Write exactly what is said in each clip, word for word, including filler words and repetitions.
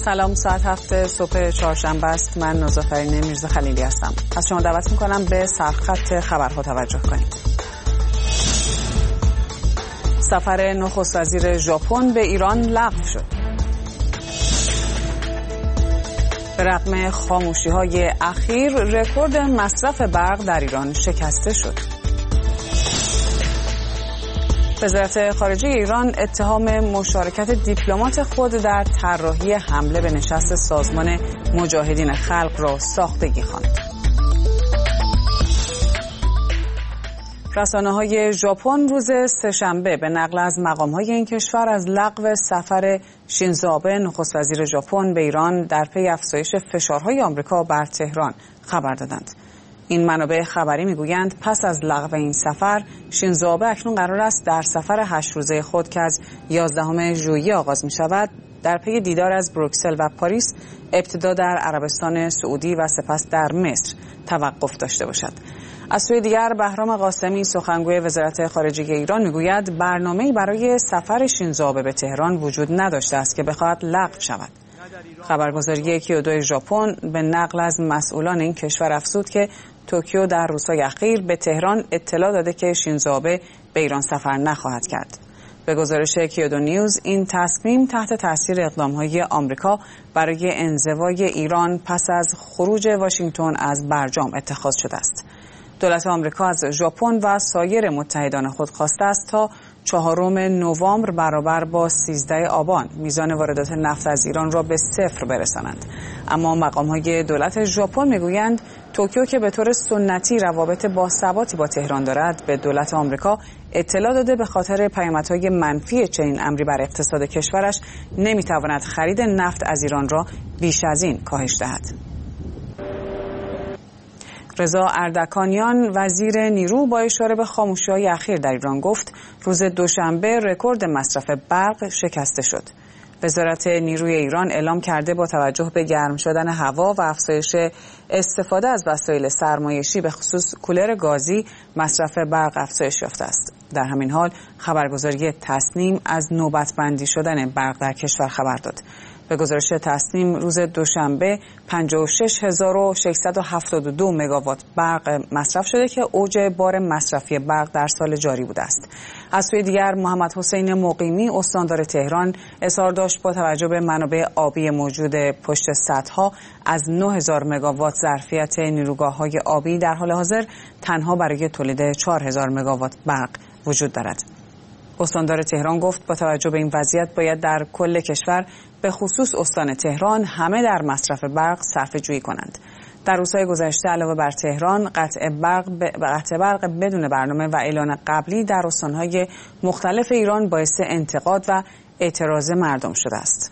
سلام، ساعت هفت صبح چهارشنبه است. من نازافرین میرزا خلیلی هستم. از شما دعوت میکنم به سرخط خبرها توجه کنید. سفر نخست وزیر ژاپن به ایران لغو شد. به رغم خاموشی‌های اخیر، رکورد مصرف برق در ایران شکسته شد. وزارت خارجه ایران اتهام مشارکت دیپلمات خود در طراحی حمله به نشست سازمان مجاهدین خلق را ساختگی خواند. رسانه‌های ژاپن روز سه‌شنبه به نقل از مقام‌های این کشور از لغو سفر شینزو آبه نخست وزیر ژاپن به ایران در پی افزایش فشارهای آمریکا بر تهران خبر دادند. این منابع خبری میگویند پس از لغو این سفر، شینزو آبه اکنون قرار است در سفر هشت روزه خود که از یازدهم ژوئیه آغاز می شود، در پی دیدار از بروکسل و پاریس ابتدا در عربستان سعودی و سپس در مصر توقف داشته باشد. از سوی دیگر بهرام قاسمی سخنگوی وزارت خارجه ایران میگوید برنامه‌ای برای سفر شینزو آبه به تهران وجود نداشته است که بخواهد لغو شود. خبرگزاری کیودو ژاپن به نقل از مسئولان این کشور افزود که توکیو در روزهای اخیر به تهران اطلاع داده که شینزو آبه به ایران سفر نخواهد کرد. به گزارش کیودو نیوز، این تصمیم تحت تاثیر اقدام‌های آمریکا برای انزوای ایران پس از خروج واشنگتن از برجام اتخاذ شده است. دولت آمریکا از ژاپن و سایر متحدان خود خواسته است تا چهارم نوامبر برابر با سیزده آبان میزان واردات نفت از ایران را به صفر برسانند. اما مقام‌های دولت ژاپن میگویند توکیو که به طور سنتی روابط باثباتی با تهران دارد، به دولت آمریکا اطلاع داده به خاطر پیامدهای منفی چنین امری بر اقتصاد کشورش نمیتواند خرید نفت از ایران را بیش از این کاهش دهد. رضا اردکانیان وزیر نیرو با اشاره به خاموشی‌های اخیر در ایران گفت روز دوشنبه رکورد مصرف برق شکسته شد. وزارت نیروی ایران اعلام کرده با توجه به گرم شدن هوا و افزایش استفاده از وسایل سرمایشی به خصوص کولر گازی، مصرف برق افزایش یافته است. در همین حال خبرگزاری تصنیم از نوبت‌بندی شدن برق در کشور خبر داد. به گزارش تصنیم روز دوشنبه پنجاه و شش هزار و ششصد و هفتاد و دو مگاوات برق مصرف شده که اوج بار مصرفی برق در سال جاری بوده است. از سوی دیگر محمد حسین مقیمی استاندار تهران اظهار داشت با توجه به منابع آبی موجود پشت سدها از نه هزار مگاوات ظرفیت نیروگاه‌های آبی در حال حاضر تنها برای تولید چهار هزار مگاوات برق وجود دارد. استاندار تهران گفت با توجه به این وضعیت باید در کل کشور به خصوص استان تهران همه در مصرف برق صرفه جویی کنند. در روزهای گذشته علاوه بر تهران، قطع برق ب... قطع برق بدون برنامه و اعلان قبلی در استانهای مختلف ایران باعث انتقاد و اعتراض مردم شده است.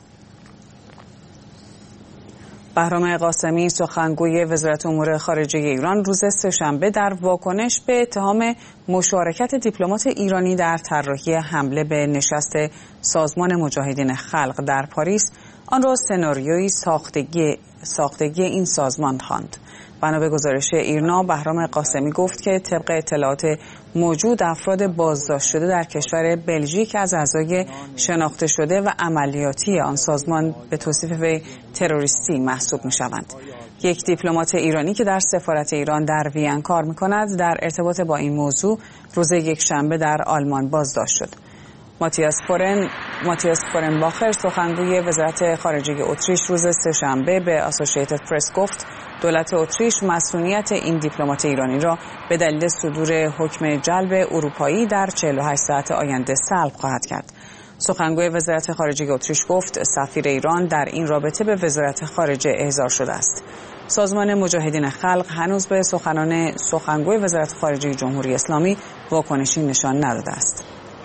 بهرام قاسمی سخنگوی وزارت امور خارجه ایران روز سه‌شنبه در واکنش به اتهام مشارکت دیپلمات ایرانی در طراحی حمله به نشست سازمان مجاهدین خلق در پاریس آن را سناریویی ساختگی ساختگی این سازمان خواند. بنا به گزارش ایرنا، بهرام قاسمی گفت که طبق اطلاعات موجود افراد بازداشت شده در کشور بلژیک از اعضای شناخته شده و عملیاتی آن سازمان به توصیف وی تروریستی محسوب می‌شوند. یک دیپلمات ایرانی که در سفارت ایران در وین کار می‌کند در ارتباط با این موضوع روز یکشنبه در آلمان بازداشت شد. ماتیاس فورن ماتیاس فورنباخر سخنگوی وزارت خارجه اتریش روز سه‌شنبه به آسوشییتد پرس گفت دولت اتریش مسئولیت این دیپلمات ایرانی را به دلیل صدور حکم جلب اروپایی در چهل و هشت ساعت آینده سلب خواهد کرد. سخنگوی وزارت خارجه اتریش گفت سفیر ایران در این رابطه به وزارت خارجه احضار شده است. سازمان مجاهدین خلق هنوز به سخنان سخنگوی وزارت خارجه جمهوری اسلامی واکنشی نشان نداده است.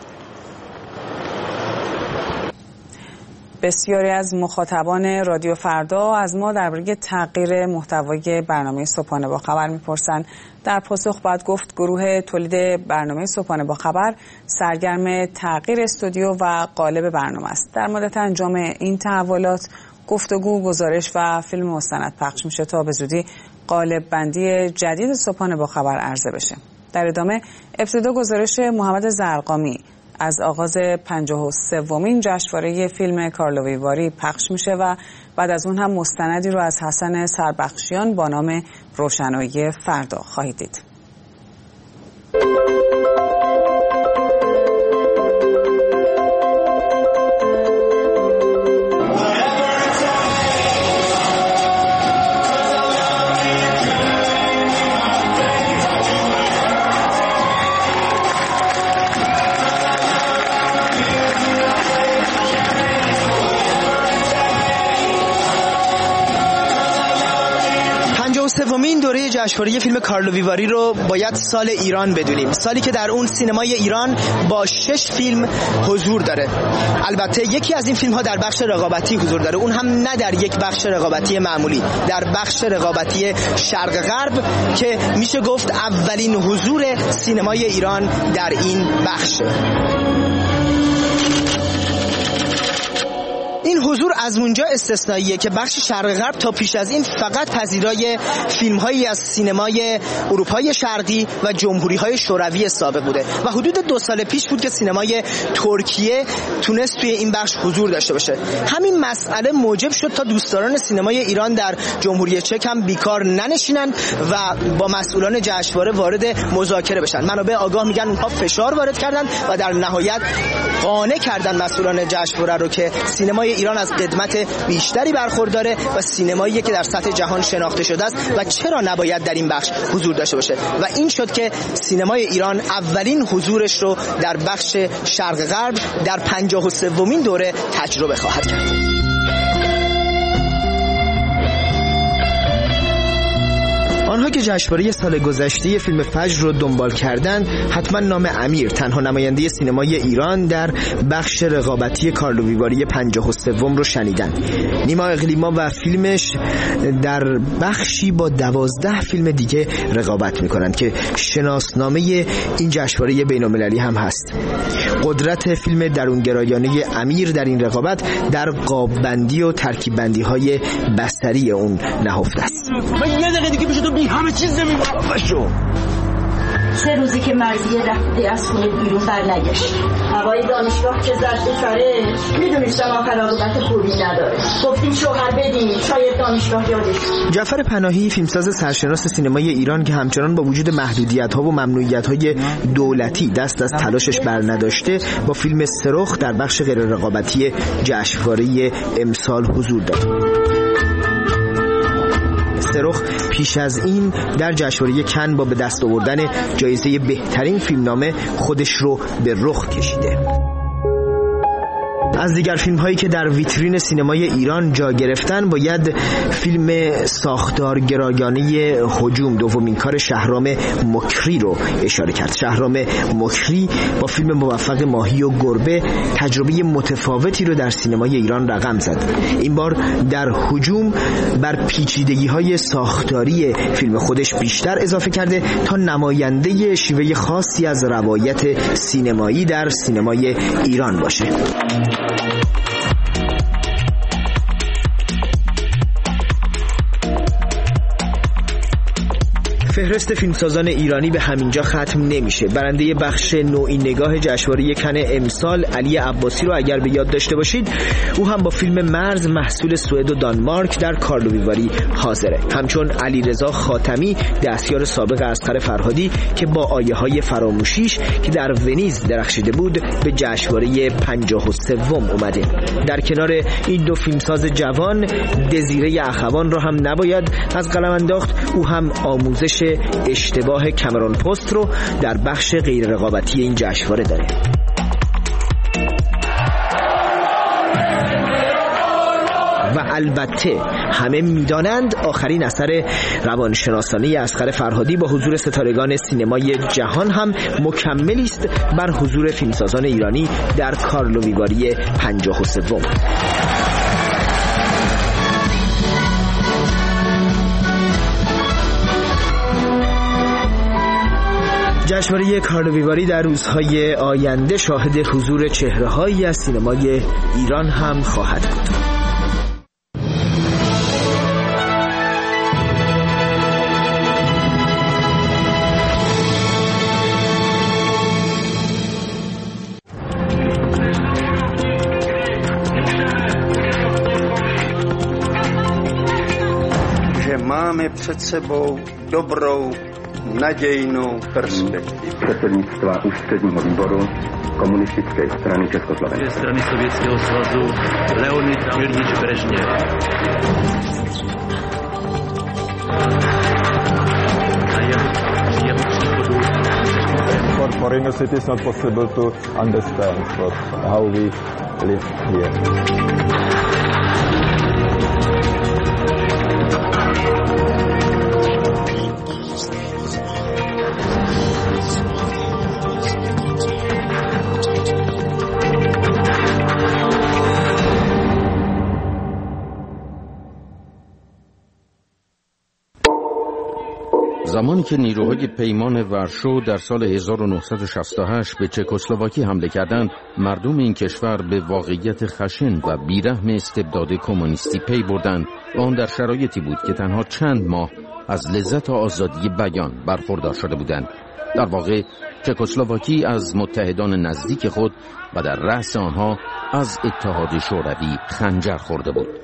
بسیاری از مخاطبان رادیو فردا از ما درباره تغییر محتوای برنامه صبحانه با خبر میپرسند. در پاسخ باید گفت گروه تولید برنامه صبحانه با خبر سرگرم تغییر استودیو و قالب برنامه است. در مدت انجام این تحولات گفتگو، گزارش و فیلم مستند پخش میشه تا به زودی قالب بندی جدید صبحانه با خبر عرضه بشه. در ادامه ابتدا گزارش محمد زرقامی از آغاز پنجاه و سومین جشنواره فیلم کارلوی واری پخش میشه و بعد از اون هم مستندی رو از حسن سربخشیان با نام روشنایی فردا خواهید دید. سومین دوره جشنواره فیلم کارلو ویواری رو باید سال ایران بدونیم، سالی که در اون سینمای ایران با شش فیلم حضور داره. البته یکی از این فیلم ها در بخش رقابتی حضور داره، اون هم نه در یک بخش رقابتی معمولی، در بخش رقابتی شرق غرب که میشه گفت اولین حضور سینمای ایران در این بخشه. این حضور از اونجا استثنائیه که بخش شرق غرب تا پیش از این فقط پذیرای فیلم‌هایی از سینمای اروپای شرقی و جمهوری‌های شوروی سابق بوده و حدود دو سال پیش بود که سینمای ترکیه تونست توی این بخش حضور داشته باشه. همین مسئله موجب شد تا دوستداران سینمای ایران در جمهوری چک هم بیکار ننشینن و با مسئولان جشنواره وارد مذاکره بشن. منابع آگاه میگن اونها فشار وارد کردن و در نهایت قانع کردن مسئولان جشنواره رو که سینمای ایران از قدمت بیشتری برخورداره و سینمایی که در سطح جهان شناخته شده است و چرا نباید در این بخش حضور داشته باشه و این شد که سینمای ایران اولین حضورش رو در بخش شرق غرب در پنجاه و سومین دوره تجربه خواهد کرد. آنها که جشنواره سال گذشته فیلم فجر رو دنبال کردند حتما نام امیر، تنها نماینده سینمای ایران در بخش رقابتی کارلو ویواری پنجاه و سوم رو شنیدن. نیما اقلیما و فیلمش در بخشی با دوازده فیلم دیگه رقابت میکنند که شناسنامه این جشنواره بین‌المللی هم هست. قدرت فیلم درونگرایانه امیر در این رقابت در قاب‌بندی و ترکیب‌بندی های بصری اون نهفته است. همه چیز نمی‌بینم باشو. سه روزی که مرضیه رفته از خونه بیرون برنگشت. هوای دانشگاه که زد بچاره، میدونستم آخر عاقبت خوبی نداره. گفتیم شوهر بدین، شاید دانشگاه یادش. جعفر پناهی، فیلمساز سرشناس سینمای ایران که همچنان با وجود محدودیت‌ها و ممنوعیت‌های دولتی دست از تلاشش برنداشته، با فیلم سرخ در بخش غیر رقابتی جشنواره امسال حضور داشت. سرخ پیش از این در جشنواره کن با به دست آوردن جایزه بهترین فیلمنامه خودش رو به رخ کشیده. از دیگر فیلم هایی که در ویترین سینمای ایران جا گرفتن باید فیلم ساختارگرایانه هجوم، دومین کار شهرام مکری رو اشاره کرد. شهرام مکری با فیلم موفق ماهی و گربه تجربه متفاوتی رو در سینمای ایران رقم زد. این بار در هجوم بر پیچیدگی های ساختاری فیلم خودش بیشتر اضافه کرده تا نماینده شیوه خاصی از روایت سینمایی در سینمای ایران باشه. فهرست فیلمسازان ایرانی به همینجا ختم نمیشه. برنده بخش نوعی نگاه جشنواره کن امسال علی عباسی رو اگر به یاد داشته باشید، او هم با فیلم مرز محصول سوئد و دانمارک در کارلو ویواری حاضره. همچون علیرضا خاتمی، دستیار سابق اصغر فرهادی که با آیه های فراموشیش که در ونیز درخشیده بود به جشنواره پنجاه و سوم اومده. در کنار این دو فیلمساز جوان، دزیره اخوان را هم نباید از قلم انداخت. او هم آموزش اشتباه کامرون پست رو در بخش غیر رقابتی این جشنواره داره. و البته همه میدانند آخرین اثر روانشناسانه اصغر فرهادی با حضور ستارگان سینمای جهان هم مکملی است بر حضور فیلمسازان ایرانی در کارلو ویواری پنجاه و سوم. جشنواره کارلو ویواری در روزهای آینده شاهد حضور چهره‌هایی از سینمای ایران هم خواهد بود. máme před sebou dobrou, nadějnou perspektivu. Předsednictva ústředního výboru komunistické strany Československa. Strany Sovětského svazu Leonid Iljič Brežněv. For foreigners it is not possible to understand what, how we live here. زمانی که نیروهای پیمان ورشو در سال هزار و نهصد و شصت و هشت به چکسلواکی حمله کردند، مردم این کشور به واقعیت خشن و بیرحم استبداد کمونیستی پی بردند و آن در شرایطی بود که تنها چند ماه از لذت آزادی بیان برخوردار شده بودند. در واقع چکسلواکی از متحدان نزدیک خود و در رأس آنها از اتحاد شوروی خنجر خورده بود.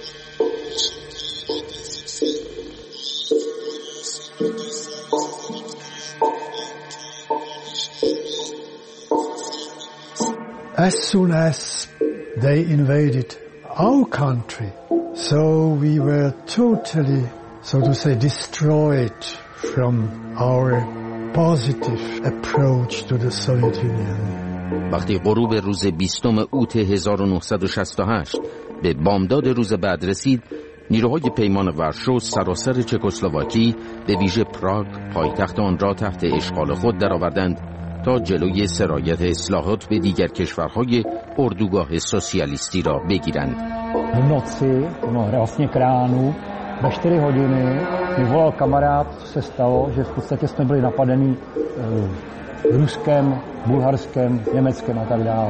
As soon as they invaded our country, so we were totally, so to say, destroyed from our positive approach to the Soviet Union. وقتی غروب روز بیستم اوت هزار و نهصد و شصت و هشت به بامداد روز بعد رسید، نیروهای پیمان ورشو سراسر چکسلواکی به ویژه پراگ پایتخت آن را تحت اشغال خود درآوردند تا جلوی سرایت اصلاحات به دیگر کشورهای اردوگاه سوسیالیستی را بگیرند. V noci, no vlastně k ránu, ve čtyři hodiny mi volal kamarád, co se stalo, že v podstatě jsme byli napadeni v Ruskem, Bulharskem, Německém a tak dále.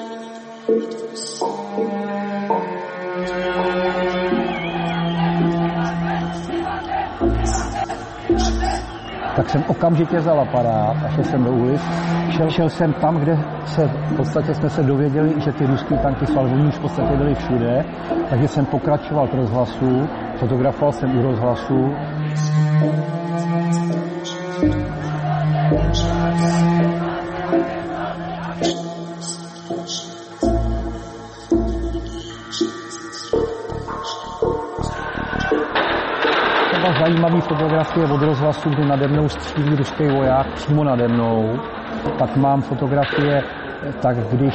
Tak jsem okamžitě vzal aparát a šel jsem do ulic. Šel, šel jsem tam, kde se v podstatě jsme se dověděli, že ty ruský tanky Salvoni už v podstatě byly všude, takže jsem pokračoval k rozhlasu, fotografoval jsem u rozhlasu. Zajímavý fotografie od rozhlasu, kdy nade mnou střílí ruský voják přímo nade mnou. Pak mám fotografie, tak když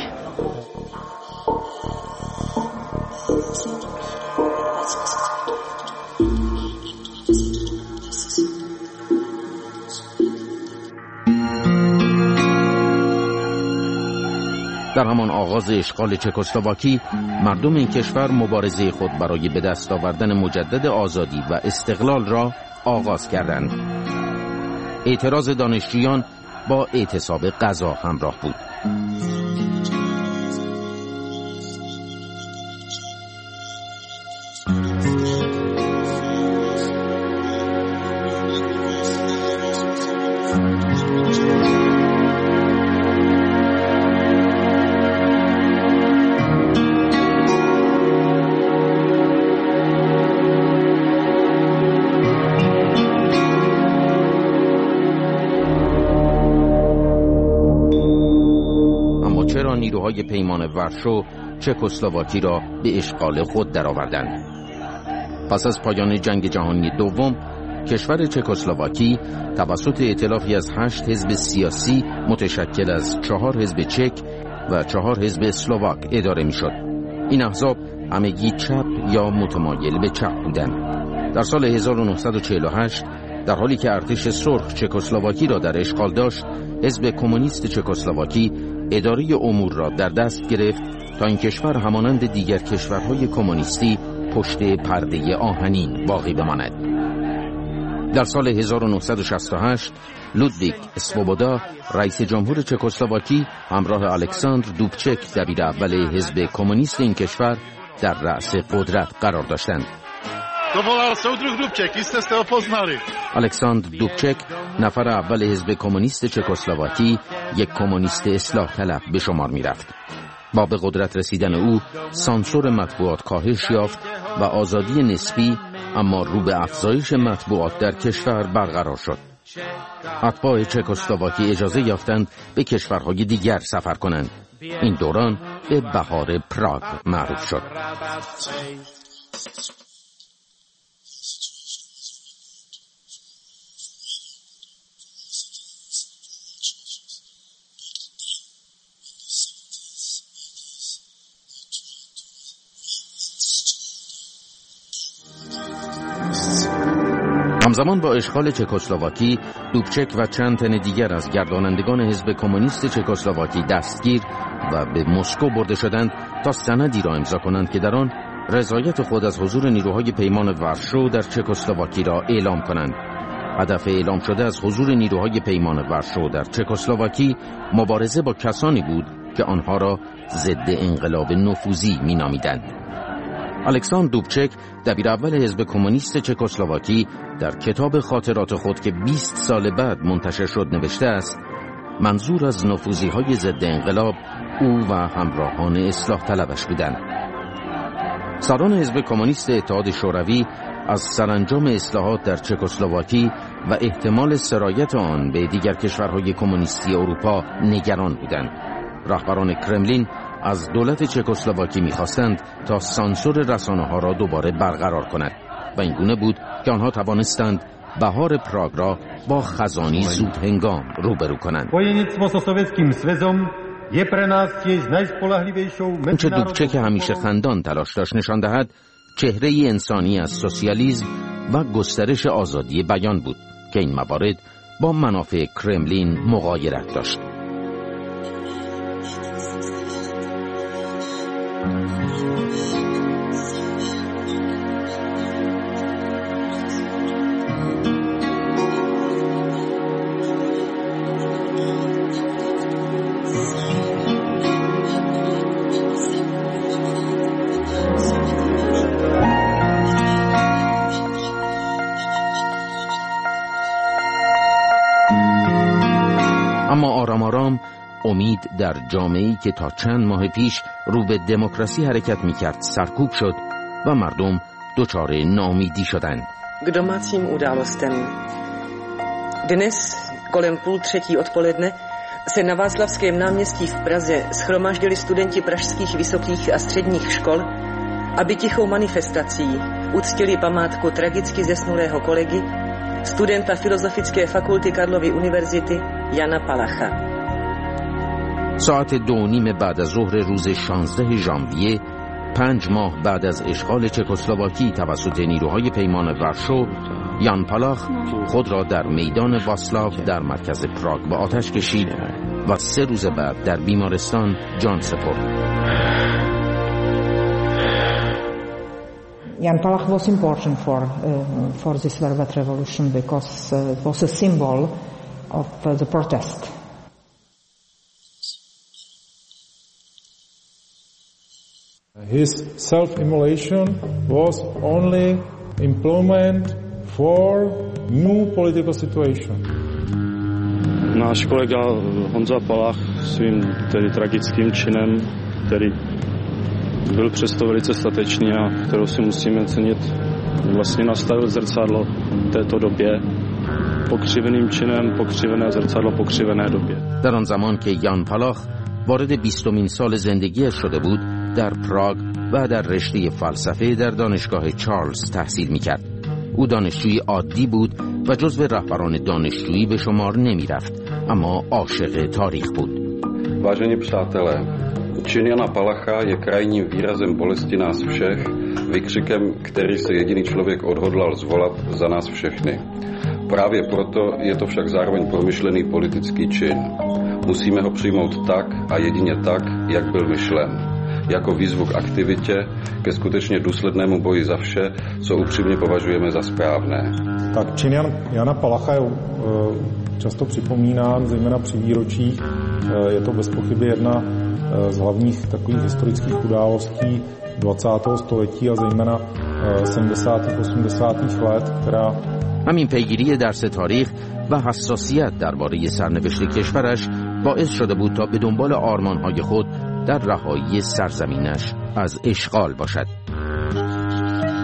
در همان آغاز اشغال چکسلواکی، مردم این کشور مبارزه خود برای به دست آوردن مجدد آزادی و استقلال را آغاز کردند. اعتراض دانشجویان با اعتصاب غذا همراه بود. نیروهای پیمان ورشو چکسلواکی را به اشغال خود درآوردند. پس از پایان جنگ جهانی دوم، کشور چکسلواکی توسط ائتلافی از هشت حزب سیاسی متشکل از چهار حزب چک و چهار حزب اسلواک اداره میشد. این احزاب همگی چپ یا متمایل به چپ بودند. در سال هزار و نهصد و چهل و هشت در حالی که ارتش سرخ چکسلواکی را در اشغال داشت، حزب کمونیست چکسلواکی اداره امور را در دست گرفت تا این کشور همانند دیگر کشورهای کمونیستی پشت پرده آهنین باقی بماند. در سال هزار و نهصد و شصت و هشت لودویگ اسوبودا رئیس جمهور چکسلواکی همراه الکساندر دوبچک دبیر اول حزب کمونیست این کشور در رأس قدرت قرار داشتند. الکساندر دوبچک نفر اول حزب کمونیست چکسلواکی، یک کمونیست اصلاح طلب به شمار می رفت. با به قدرت رسیدن او سانسور مطبوعات کاهش یافت و آزادی نسبی اما رو به افزایش مطبوعات در کشور برقرار شد. اتباع چکسلواکی اجازه یافتند به کشورهای دیگر سفر کنند. این دوران به بهار پراگ معروف شد. همزمان با اشغال چکسلواکی، دوبچک و چند تن دیگر از گردانندگان حزب کمونیست چکسلواکی دستگیر و به مسکو برده شدند تا سندی را امضا کنند که در آن رضایت خود از حضور نیروهای پیمان ورشو در چکسلواکی را اعلام کنند. هدف اعلام شده از حضور نیروهای پیمان ورشو در چکسلواکی مبارزه با کسانی بود که آنها را ضد انقلاب نفوذی می‌نامیدند. الکساندر دوبچک، دبیر اول حزب کمونیست چکسلواکی، در کتاب خاطرات خود که بیست سال بعد منتشر شد نوشته است: منظور از نفوذی‌های ضد انقلاب او و همراهان اصلاح طلبش بودند. سران حزب کمونیست اتحاد شوروی از سرانجام اصلاحات در چکسلواکی و احتمال سرایت آن به دیگر کشورهای کمونیستی اروپا نگران بودند. رهبران کرملین از دولت چکسلواکی می‌خواستند تا سانسور رسانه‌ها را دوباره برقرار کند و این گونه بود که آنها توانستند بهار پراگ را با خزانی زود هنگام روبرو کنند. اونچه دوبچک همیشه خندان تلاش داشت نشان دهد چهره انسانی از سوسیالیسم و گسترش آزادی بیان بود که این موارد با منافع کرملین مغایرت داشت. اما آرام آرام امید در جامعه‌ای که تا چند ماه پیش رو به دموکراسی حرکت می‌کرد سرکوب شد و مردم دچار ناامیدی شدند. K domácím událostem. Dnes kolem půl třetí odpoledne se na Václavském náměstí v Praze shromaždili studenti pražských vysokých a středních škol, aby tichou manifestací uctili památku tragicky zesnulého kolegy, studenta Filozofické fakulty Karlovy univerzity Jana Palacha. ساعت دو نیم بعد از ظهر روز شانزده ژانویه، پنج ماه بعد از اشغال چکسلواکی توسط نیروهای پیمان ورشو، یان پالاخ خود را در میدان واسلاو در مرکز پراگ به آتش کشید و سه روز بعد در بیمارستان جان سپرد. Jan Palach was important for uh, for this Velvet Revolution because uh, it was a symbol of uh, the protest. His self-immolation was only implement for new political situation. Náš kolega Honza Palach svým tedy tragickým činem, který byl přesto velice statečný a kterou si musíme cenit, vlastně nastavil zrcadlo této době. pokřiveným činem pokřivené zrcadlo pokřivené době. در آن زمان که یان پالاخ وارد بیستمین سال زندگیش شده بود، در پراگ و در رشته فلسفه در دانشگاه چارلز تحصیل می‌کرد. او دانشجوی عادی بود و جزو رهبران دانشجویی به شمار نمی‌رفت، اما عاشق تاریخ بود. Vážení přátelé, čin Jana Palacha je krajním výrazem bolesti nás všech, vykřikem, který se jediný člověk odhodlal zvolat za nás všechny. Právě proto je to však zároveň promyšlený politický čin. Musíme ho přijmout tak a jedině tak, jak byl myšlen. Jako výzvu k aktivitě, ke skutečně důslednému boji za vše, co upřímně považujeme za správné. Tak čin Jan, Jana Palacha je často připomínán, zejména při výročích. Je to bez pochyby jedna z hlavních takových historických událostí dvacátého století a zejména sedmdesátých osmdesátých let, která همین پیگیری درس تاریخ و حساسیت درباره سرنوشت کشورش باعث شده بود تا به دنبال آرمان‌های خود در رهایی سرزمینش از اشغال باشد.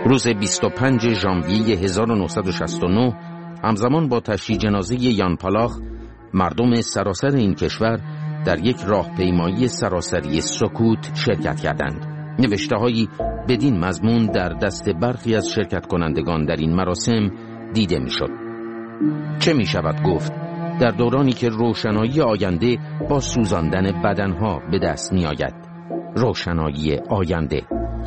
روز بیست و پنجم ژانویه هزار و نهصد و شصت و نه همزمان با تشییع جنازه یان پالاخ، مردم سراسر این کشور در یک راهپیمایی سراسری سکوت شرکت کردند. نوشته‌هایی بدین مضمون در دست برخی از شرکت کنندگان در این مراسم دیده می‌شد. چه می‌شود گفت در دورانی که روشنایی آینده با سوزاندن بدنها به دست می‌آید؟ روشنایی آینده.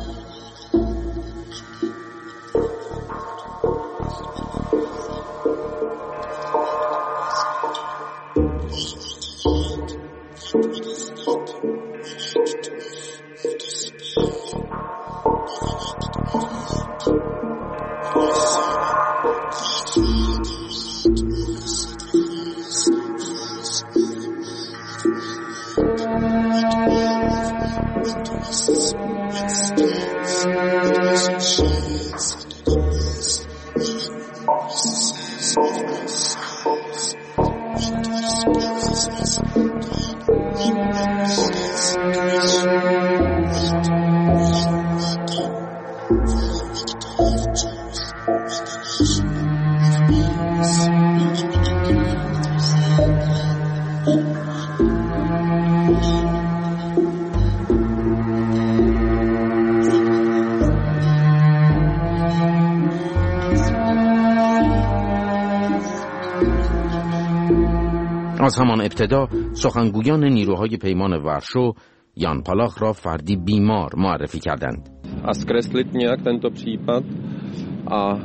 از همان ابتدا سخنگویان نیروهای پیمان ورشو یان پالاخ را فردی بیمار معرفی کردند. A zkreslit nějak tento případ a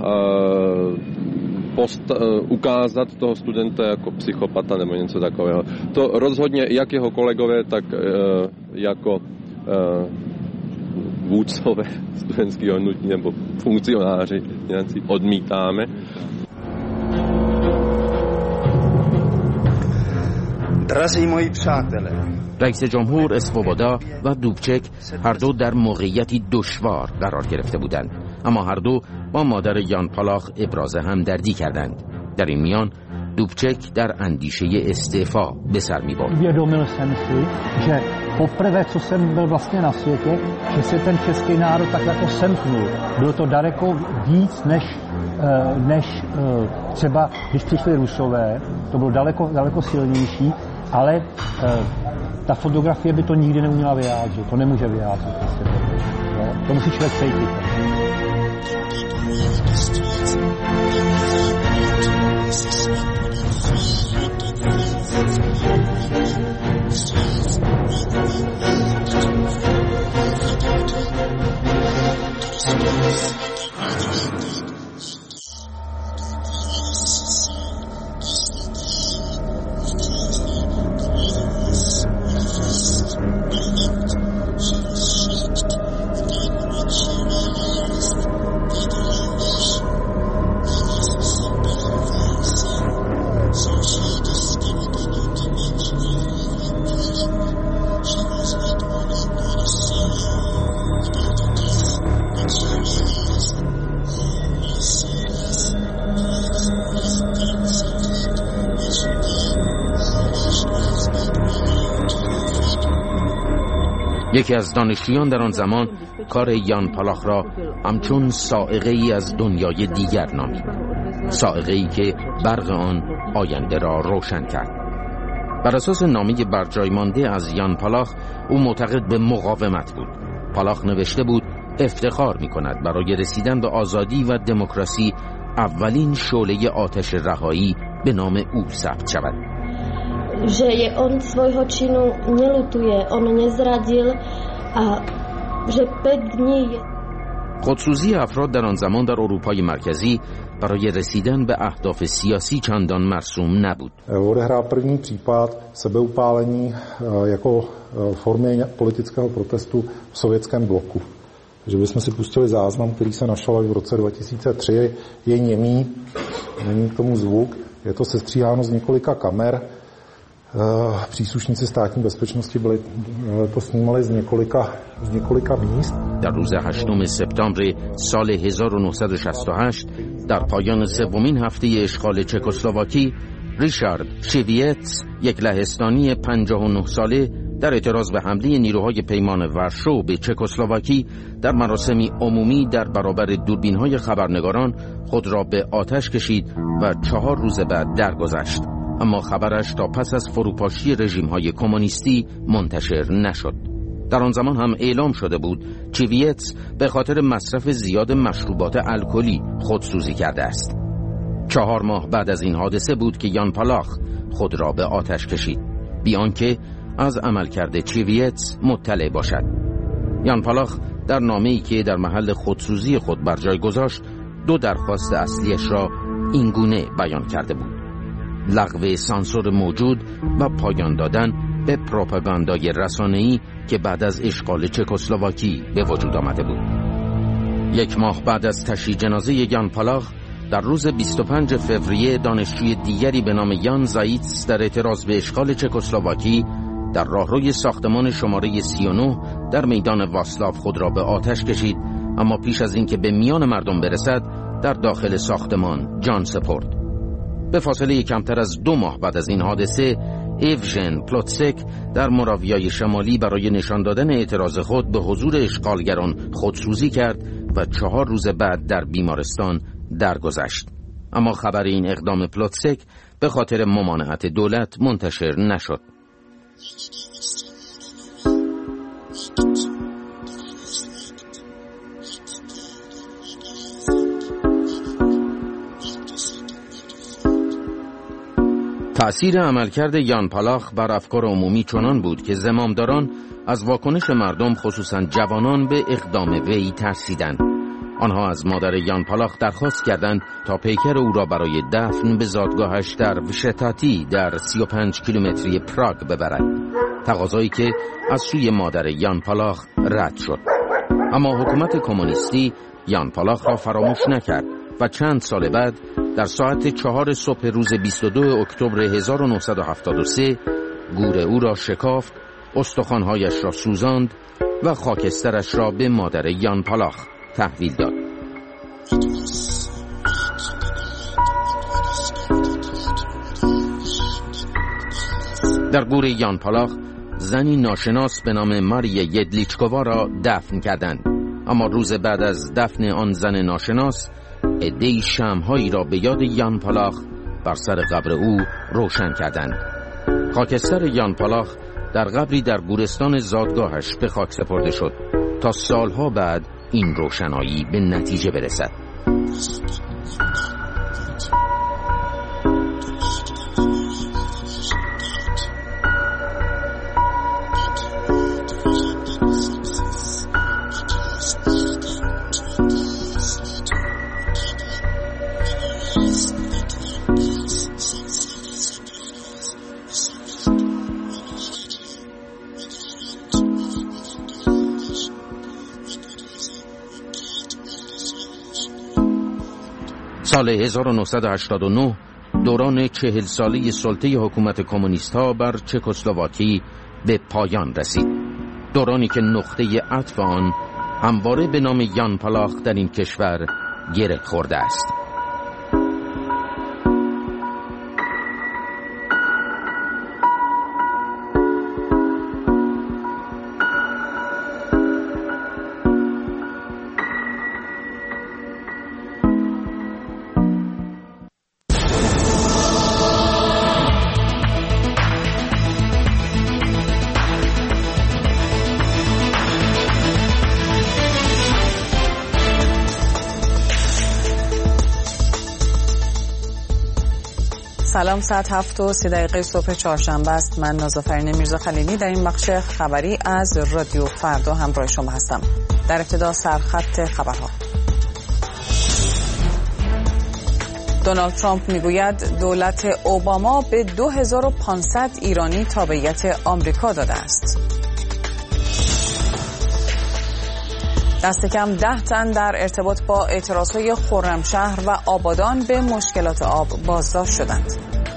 post, ukázat toho studenta jako psychopata nebo něco takového. To rozhodně jak jeho kolegové, tak jako vůdcové studentského hnutí nebo funkcionáři nějací odmítáme. Drazí moji přátelé, رئیس جمهور اسوبودا و دوبچک هر دو در موقعیتی دشوار قرار گرفته بودند، اما هر دو با مادر یان پالاخ ابراز همدردی کردند. در این میان دوبچک در اندیشه استعفا به سر می‌برد. Uvědomil jsem si, že poprvé, co jsem byl vlastně na světě, že se ten český národ tak jako semknul. Bylo to daleko víc než, než třeba, když přišli Rusové, to bylo daleko, daleko silnější, ale ta fotografie by to nikdy neuměla vyjádřit, to nemůže vyjádřit. To, to musí člověk cítit. یکی از دانشجویان در آن زمان کار یان پالاخ را همچون سائقه ای از دنیای دیگر نامید، سائقه ای که برق آن آینده را روشن کرد. بر اساس نامه برجای مانده از یان پالاخ او معتقد به مقاومت بود. پالاخ نوشته بود افتخار می کند برای رسیدن به آزادی و دموکراسی اولین شعله آتش رهایی به نام او ثبت شود. že je on svojho činu nelutuje, on nezradil a že päť dní je... خودسوزی افراد در آن زمان در اروپای مرکزی برای رسیدن به اهداف سیاسی چندان مرسوم نبود. Odehrál první případ sebeupálení jako formy politického protestu v sovětském bloku. Že bychom si pustili záznam, který se našel v roce dva tisíce tři, je němý, není k tomu zvuk, je to sestříháno z několika kamer. Příslušníci státní bezpečnosti byli, to snímali z několika, z několika míst. در روز هشتم سپتامبر سال هزار و نهصد و شصت و هشت در پایان سومین هفته اشغال چکسلواکی، ریشارد شیویتس، یک لهستانی پنجاه و نه ساله در اعتراض به حمله نیروهای پیمان ورشو به چکسلواکی در مراسمی عمومی در برابر دوربین‌های خبرنگاران خود را به آتش کشید و چهار روز بعد درگذشت، اما خبرش تا پس از فروپاشی رژیم‌های کمونیستی منتشر نشد. در آن زمان هم اعلام شده بود چیویتس به خاطر مصرف زیاد مشروبات الکلی خودسوزی کرده است. چهار ماه بعد از این حادثه بود که یان پالاخ خود را به آتش کشید، بی آنکه از عملکرد چیویتس مطلع باشد. یان پالاخ در نامه‌ای که در محل خودسوزی خود بر جای گذاشت دو درخواست اصلیش را اینگونه بیان کرده بود: لغو سانسور موجود و پایان دادن به پروپاگاندای رسانه‌ای که بعد از اشغال چکسلواکی به وجود آمده بود. یک ماه بعد از تشییع جنازه یان پالاخ، در روز بیست و پنجم فوریه دانشجوی دیگری به نام یان زایتس در اعتراض به اشغال چکسلواکی در راهروی ساختمان شماره سی و نه در میدان واسلاو خود را به آتش کشید، اما پیش از اینکه به میان مردم برسد در داخل ساختمان جان سپرد. به فاصله کمتر از دو ماه بعد از این حادثه ایوژن پلوتسک در موراویای شمالی برای نشان دادن اعتراض خود به حضور اشغالگران خودسوزی کرد و چهار روز بعد در بیمارستان درگذشت. اما خبر این اقدام پلوتسک به خاطر ممانعت دولت منتشر نشد. تأثیر عملکرد یان پالاخ بر افکار عمومی چنان بود که زمامداران از واکنش مردم خصوصا جوانان به اقدام وی ترسیدند. آنها از مادر یان پالاخ درخواست کردند تا پیکر او را برای دفن به زادگاهش در وشتاتی در سی و پنج کیلومتری پراگ ببرد، تقاضایی که از سوی مادر یان پالاخ رد شد. اما حکومت کمونیستی یان پالاخ را فراموش نکرد و چند سال بعد در ساعت چهار صبح روز بیست و دوم اکتبر هزار و نهصد و هفتاد و سه گور او را شکافت، استخوان‌هایش را سوزاند و خاکسترش را به مادر یان پالاخ تحویل داد. در گور یان پالاخ زنی ناشناس به نام ماریا یدلیچکووا را دفن کردند، اما روز بعد از دفن آن زن ناشناس عده‌ای شمع‌هایی را به یاد یان پالاخ بر سر قبر او روشن کردند. خاکستر یان پالاخ در قبری در گورستان زادگاهش به خاک سپرده شد تا سالها بعد این روشنایی به نتیجه برسد. سال هزار و نهصد و هشتاد و نه دوران چهل ساله سلطه حکومت کمونیست ها بر چکسلواکی به پایان رسید، دورانی که نقطه عطف آن همواره به نام یان پالاخ در این کشور گره خورده است. سلام، ساعت هفت و سی دقیقه صبح چهارشنبه است. من نازافرین میرزا خلیلی در این بخش خبری از رادیو فردا همراه شما هستم. در ابتدا سرخط خبرها. دونالد ترامپ میگوید دولت اوباما به دو هزار و پانصد ایرانی تابعیت آمریکا داده است. دست کم ده تن در ارتباط با اعتراضهای خرمشهر و آبادان به مشکلات آب بازداشت شدند.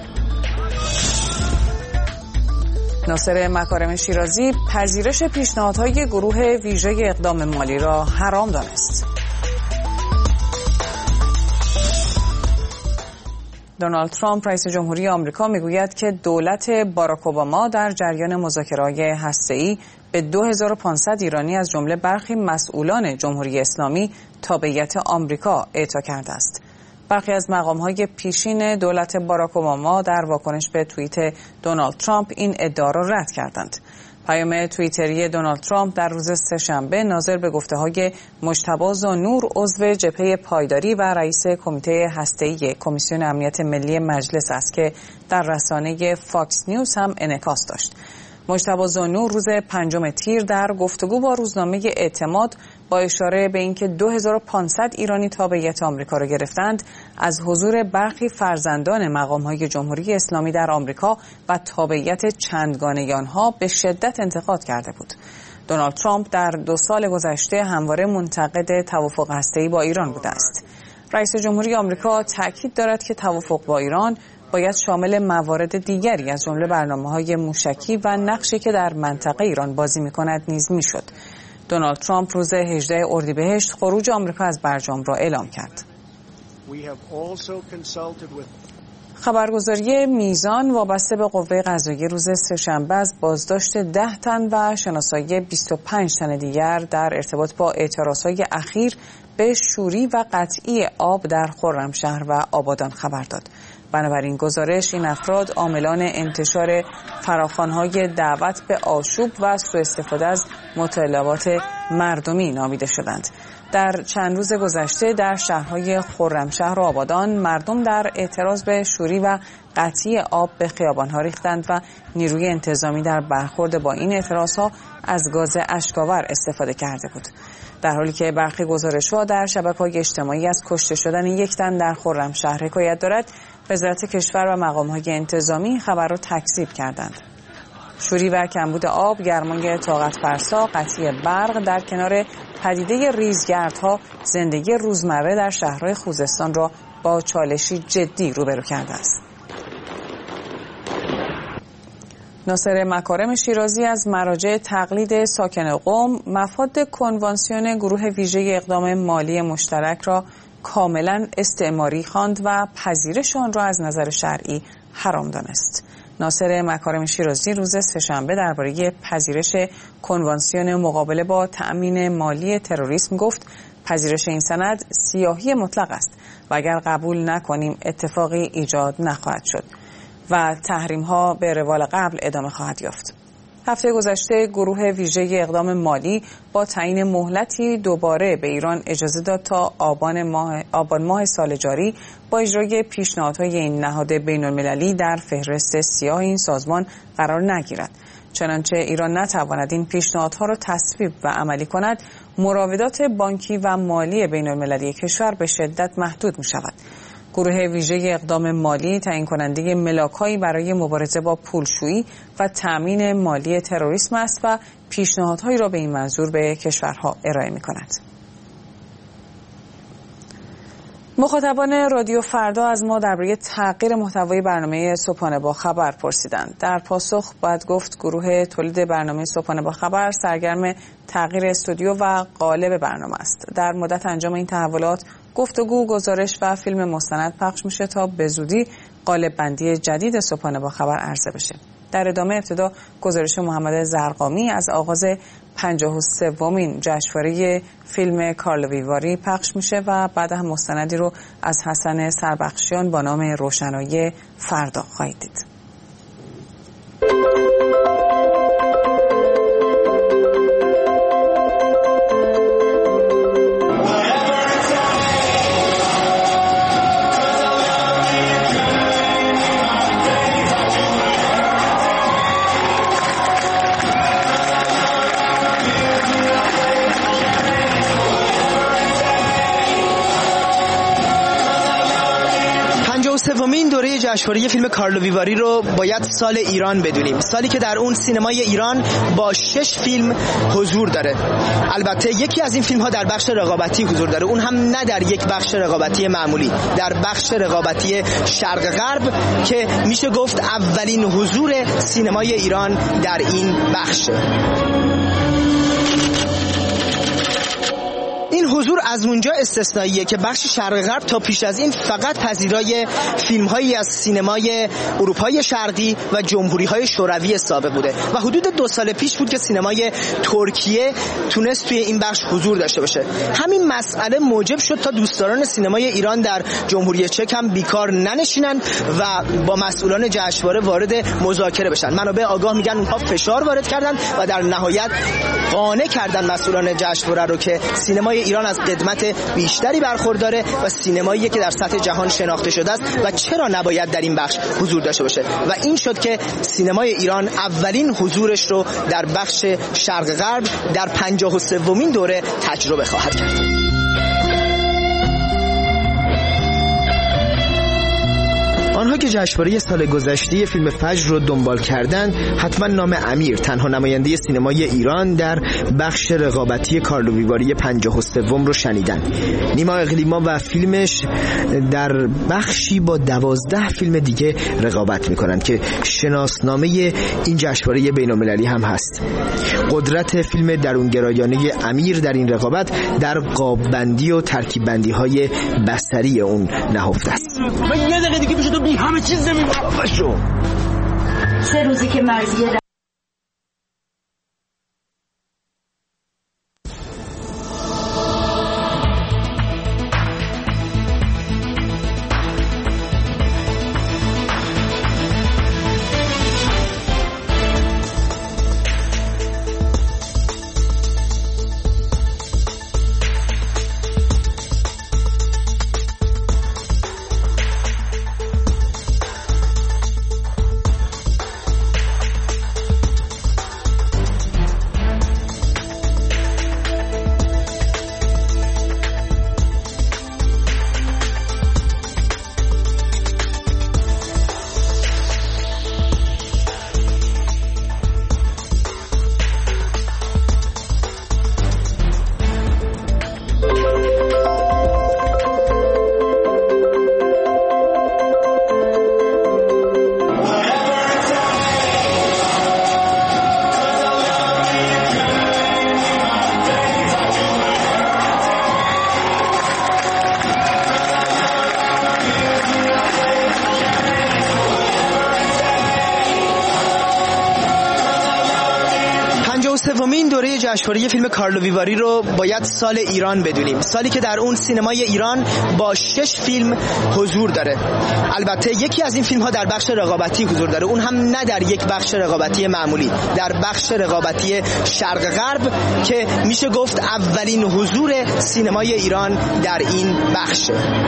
ناصر مکارم شیرازی پذیرش پیشنهادهای گروه ویژه اقدام مالی را حرام دانست. دونالد ترامپ رئیس جمهوری آمریکا میگوید که دولت باراک اوباما در جریان مذاکره‌های هسته‌ای به دو هزار و پانصد ایرانی از جمله برخی مسئولان جمهوری اسلامی تابعیت آمریکا اعطا کرده است. برخی از مقام‌های پیشین دولت باراک اوباما در واکنش به توییت دونالد ترامپ این ادعا را رد کردند. پیام توییتری دونالد ترامپ در روز سه‌شنبه ناظر به گفته‌های مجتبی زانور عضو جبهه پایداری و رئیس کمیته هسته‌ای کمیسیون امنیت ملی مجلس است که در رسانه فاکس نیوز هم انعکاس داشت. مجتبی زانور روز پنجم تیر در گفتگو با روزنامه اعتماد با اشاره به اینکه دو هزار و پانصد ایرانی تابعیت آمریکا را گرفتند، از حضور برخی فرزندان مقام‌های جمهوری اسلامی در آمریکا و تابعیت چندگانه آنها به شدت انتقاد کرده بود. دونالد ترامپ در دو سال گذشته همواره منتقد توافق هسته‌ای با ایران بوده است. رئیس جمهوری آمریکا تاکید دارد که توافق با ایران باید شامل موارد دیگری از جمله برنامه‌های موشکی و نقشی که در منطقه ایران بازی می‌کند نیز می‌شد. دونالد ترامپ روز هجدهم اردیبهشت خروج آمریکا از برجام را اعلام کرد. خبرگزاری میزان وابسته به قوه قضاییه روز سه‌شنبه از بازداشت ده تن و شناسایی بیست و پنج تن دیگر در ارتباط با اعتراضهای اخیر به شوری و قطعی آب در خرمشهر و آبادان خبر داد. بنابراین گزارش این افراد عاملان انتشار فراخوان‌های دعوت به آشوب و سوء استفاده از مطالبات مردمی نامیده شدند. در چند روز گذشته در شهرهای خرمشهر و آبادان مردم در اعتراض به شوری و قطعی آب به خیابان‌ها ریختند و نیروی انتظامی در برخورد با این اعتراضها از گاز اشک‌آور استفاده کرده بود. در حالی که برخی گزارش‌ها در شبکه‌های اجتماعی از کشته شدن یک تن در خرمشهر حکایت دارد، وزارت کشور و مقام‌های انتظامی خبر را تکذیب کردند. شوری و کمبود آب، گرمای طاقت فرسا، قطعی برق در کنار پدیده ریزگردها زندگی روزمره در شهرهای خوزستان را با چالشی جدی روبرو کرده است. ناصر مکارم شیرازی از مراجع تقلید ساکن قم مفاد کنوانسیون گروه ویژه اقدام مالی مشترک را کاملا استعماری خواند و پذیرش آن را از نظر شرعی حرام دانست. ناصر مکارم شیرازی روز سه‌شنبه درباره پذیرش کنوانسیون مقابله با تأمین مالی تروریسم گفت: پذیرش این سند سیاهی مطلق است و اگر قبول نکنیم اتفاقی ایجاد نخواهد شد و تحریم‌ها به روال قبل ادامه خواهد یافت. هفته گذشته گروه ویژه اقدام مالی با تعیین مهلتی دوباره به ایران اجازه داد تا آبان ماه آبان ماه سال جاری با اجرای پیشنهادهای این نهاد بین‌المللی در فهرست سیاه این سازمان قرار نگیرد. چنانچه ایران نتواند این پیشنهادها را تصویب و عملی کند، مراودات بانکی و مالی بین‌المللی کشور به شدت محدود می‌شود. گروه ویژه اقدام مالی تعیین کننده ملاک‌هایی برای مبارزه با پولشویی و تأمین مالی تروریسم است و پیشنهادهایی را به این منظور به کشورها ارائه می‌کند. مخاطبان رادیو فردا از ما درباره تغییر محتوای برنامه صبحانه با خبر پرسیدند. در پاسخ باید گفت گروه تولید برنامه صبحانه با خبر سرگرم تغییر استودیو و قالب برنامه است. در مدت انجام این تحولات گفتگو، گزارش و فیلم مستند پخش میشه تا به زودی قالب بندی جدید صبحانه با خبر عرضه بشه. در ادامه ابتدا گزارش محمد زرقامی از آغاز پنجاه و سومین جشنواره فیلم کارلو ویواری پخش میشه و بعد هم مستندی رو از حسن سربخشیان با نام روشنایی فردا خواهید دید. سومین دوره جشنواره فیلم کارلو ویواری رو باید سال ایران بدونیم، سالی که در اون سینمای ایران با شش فیلم حضور داره. البته یکی از این فیلم ها در بخش رقابتی حضور داره، اون هم نه در یک بخش رقابتی معمولی، در بخش رقابتی شرق غرب که میشه گفت اولین حضور سینمای ایران در این بخش. این حضور از اونجا استثنائیه که بخش شرق غرب تا پیش از این فقط پذیرای فیلم‌هایی از سینمای اروپای شرقی و جمهوری‌های شوروی سابق بوده و حدود دو سال پیش بود که سینمای ترکیه تونست توی این بخش حضور داشته باشه. همین مسئله موجب شد تا دوستداران سینمای ایران در جمهوری چک هم بیکار ننشینن و با مسئولان جشنواره وارد مذاکره بشن. منابع آگاه میگن اونها فشار وارد کردن و در نهایت قانع کردن مسئولان جشنواره رو که سینمای ایران از قدمت بیشتری برخورداره و سینمایی که در سطح جهان شناخته شده است و چرا نباید در این بخش حضور داشته باشه و این شد که سینمای ایران اولین حضورش رو در بخش شرق غرب در پنجاه و سومین دوره تجربه خواهد کرد. آنها که جشنواره سال گذشته فیلم فجر رو دنبال کردند حتما نام امیر، تنها نماینده سینمای ایران در بخش رقابتی کارلو ویواری پنجاه و سوم رو شنیدن. نیما اقلیما و فیلمش در بخشی با دوازده فیلم دیگه رقابت میکنن که شناسنامه این جشنواره بین‌المللی هم هست. قدرت فیلم درونگرایانه امیر در این رقابت در قاب‌بندی و ترکیب بندی های بصری اون نهفته است. یه دقیقه دیگه بشه تو بی همه چیز زمین باشو. سه روزی که مرزیه سومین دوره جشنواره فیلم کارلو ویواری رو باید سال ایران بدونیم، سالی که در اون سینمای ایران با شش فیلم حضور داره. البته یکی از این فیلم ها در بخش رقابتی حضور داره، اون هم نه در یک بخش رقابتی معمولی، در بخش رقابتی شرق غرب که میشه گفت اولین حضور سینمای ایران در این بخش.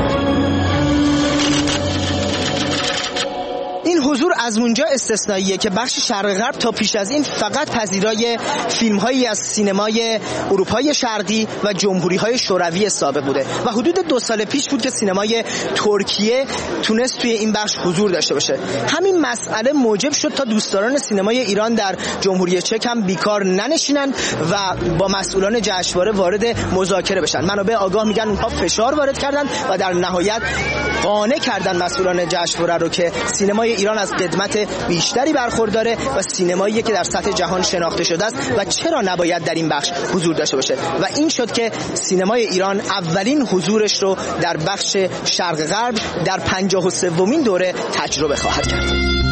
این حضور از اونجا استثنائیه که بخش شرق غرب تا پیش از این فقط پذیرای فیلم‌هایی از سینمای اروپای شرقی و جمهوری‌های شوروی سابق بوده و حدود دو سال پیش بود که سینمای ترکیه تونست توی این بخش حضور داشته باشه. همین مسئله موجب شد تا دوستداران سینمای ایران در جمهوری چک هم بیکار ننشینن و با مسئولان جشنواره وارد مذاکره بشن. منابع آگاه میگن اونها فشار وارد کردن و در نهایت قانع کردن مسئولان جشنواره رو که سینمای ایران از قدمت بیشتری برخورداره و سینمایی که در سطح جهان شناخته شده است و چرا نباید در این بخش حضور داشته باشه و این شد که سینمای ایران اولین حضورش رو در بخش شرق غرب در پنجاه و سومین دوره تجربه خواهد کرد.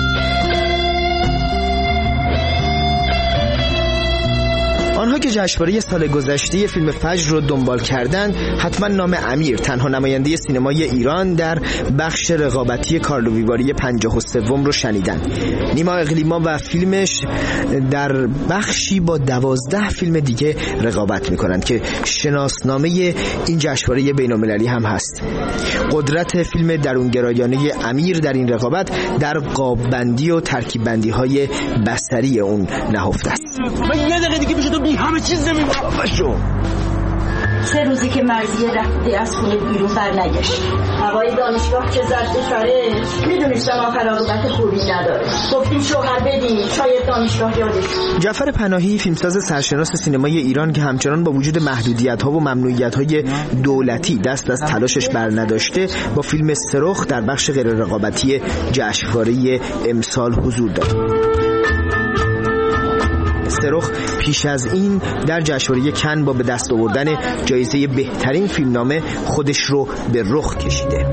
آنها که جشنواره سال گذشته فیلم فجر رو دنبال کردند حتما نام امیر، تنها نماینده سینمای ایران در بخش رقابتی کارلو ویواری پنجاه و سوم رو شنیدن. نیما اقلیما و فیلمش در بخشی با دوازده فیلم دیگه رقابت میکنن که شناسنامه این جشنواره بین‌المللی هم هست. قدرت فیلم درونگرایانه امیر در این رقابت در قاب‌بندی و ترکیب بندی های بصری اون نهفته است. یه دقیقه دیگه بشه تو بی همه چیز زمین باشو. سه روزی که مرزیه رفته از خونه بیرون برنگشت. هوای دانشگاه که زد سرش، میدونستم آخر عاقبت خوبی نداره. گفتیم شوهر بدین، شاید دانشگاه یادش. جعفر پناهی، فیلمساز سرشناس سینمای ایران که همچنان با وجود محدودیت‌ها و ممنوعیت‌های دولتی دست از تلاشش برنداشته، با فیلم سرخ در بخش غیر رقابتی جشنواره امسال حضور دارد. سرخ پیش از این در جشنواره کن با به دست آوردن جایزه بهترین فیلمنامه خودش رو به رخ کشیده.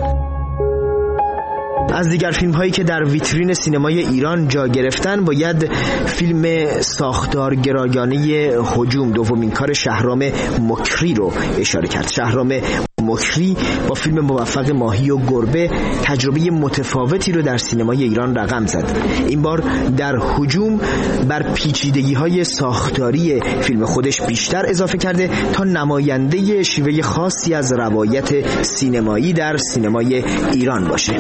از دیگر فیلم هایی که در ویترین سینمای ایران جا گرفتن باید فیلم ساختارگرایانه هجوم دومین کار شهرام مکری رو اشاره کرد. شهرام مکری با فیلم موفق ماهی و گربه تجربه متفاوتی رو در سینمای ایران رقم زد. این بار در هجوم بر پیچیدگی‌های ساختاری فیلم خودش بیشتر اضافه کرده تا نماینده شیوه خاصی از روایت سینمایی در سینمای ایران باشه.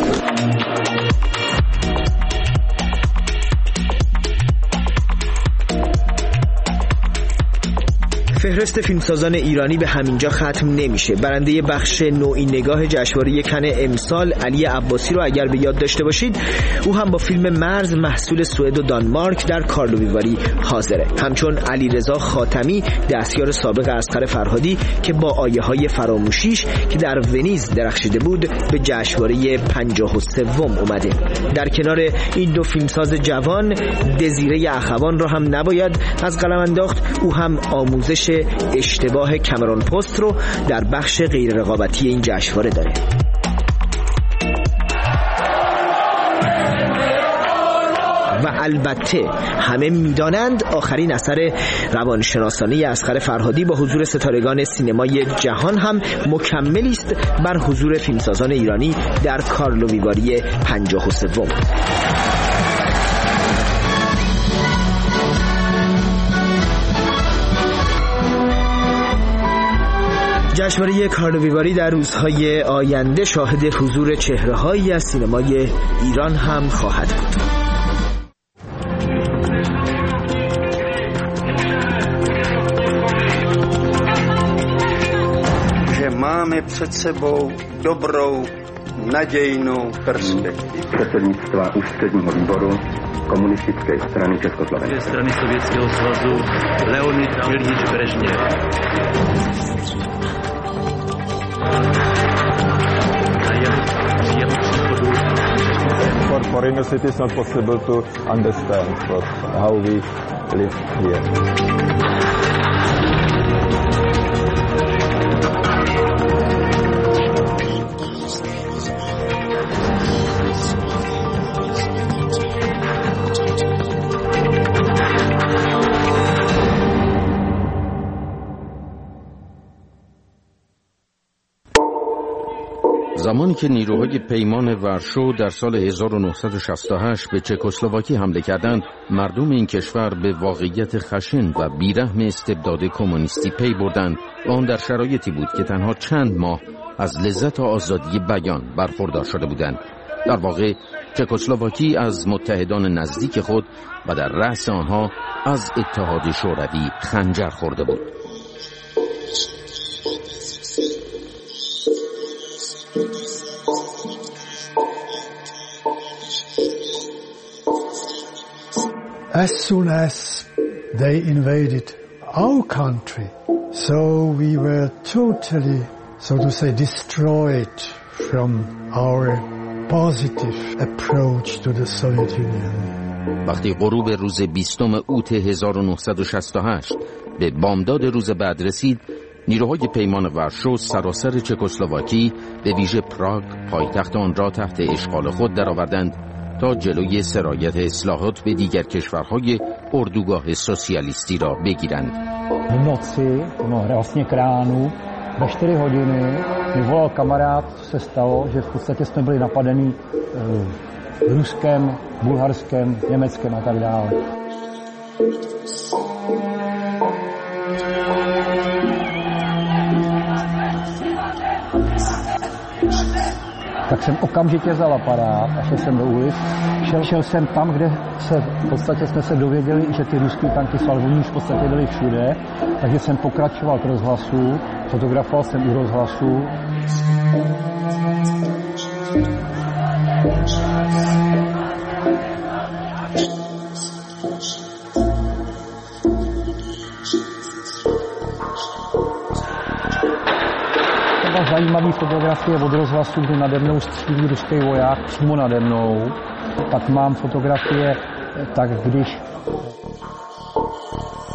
فهرست فیلمسازان ایرانی به همینجا ختم نمیشه. برنده بخش نوعی نگاه جشنواره کن امسال علی عباسی رو اگر به یاد داشته باشید، او هم با فیلم مرز محصول سوئد و دانمارک در کارلوویواری حاضره. همچون علیرضا خاتمی دستیار سابق اصغر فرهادی که با آیه های فراموشیش که در ونیز درخشیده بود به جشنواره پنجاه و سوم اومده. در کنار این دو فیلمساز جوان دزیره اخوان را هم نباید از قلم انداخت. او هم آموزش اشتباه کامرون پست رو در بخش غیر رقابتی این جشنواره داره. و البته همه میدانند آخرین اثر روانشناسانه اصغر فرهادی با حضور ستارگان سینمای جهان هم مکملی است بر حضور فیلمسازان ایرانی در کارلوویواری پنجاه و سوم. جشنواره کارلوویواری در روزهای آینده شاهد حضور چهره‌هایی از سینمای ایران هم خواهد بود. Že máme před sebou dobrou, nadějnou perspektivu. Předsednictva ústředního výboru komunistické strany Československa. Strany Sovětského svazu Leonid Iljič Brežněv. For foreigners it is not possible to understand what, how we live here. زمانی که نیروهای پیمان ورشو در سال هزار و نهصد و شصت و هشت به چکسلواکی حمله کردند، مردم این کشور به واقعیت خشن و بیرحم استبداد کمونیستی پی بردند و آن در شرایطی بود که تنها چند ماه از لذت و آزادی بیان برخوردار شده بودند. در واقع چکسلواکی از متحدان نزدیک خود و در رأس آنها از اتحاد شوروی خنجر خورده بود. As soon as they invaded our country, so we were totally, so to say, destroyed from our positive approach to the Soviet Union. وقتی غروب روز بیستم اوت هزار و نهصد و شصت و هشت به بامداد روز بعد رسید، نیروهای پیمان ورشو سراسر چکسلواکی به ویژه پراگ پایتخت آن را تحت اشغال خود درآوردند تا جلوی سرایت اصلاحات به دیگر کشورهای اردوگاه سوسیالیستی را بگیرند. V noci, no vlastně k ránu, ve čtyři hodiny mi volal kamarád, co se stalo, že v podstatě jsme byli napadeni e, Ruskem, Bulharskem, Německem a tak dále. Tak jsem okamžitě vzal aparát a šel jsem do ulic. Šel, šel jsem tam, kde se v podstatě jsme se dověděli, že ty ruský tanky Salvoni už v podstatě byly všude, takže jsem pokračoval k rozhlasu, fotografoval jsem u rozhlasu. Zajímavý fotografie od rozhlasu, kdy nade mnou střílí ruský voják přímo nade mnou. Pak mám fotografie, tak když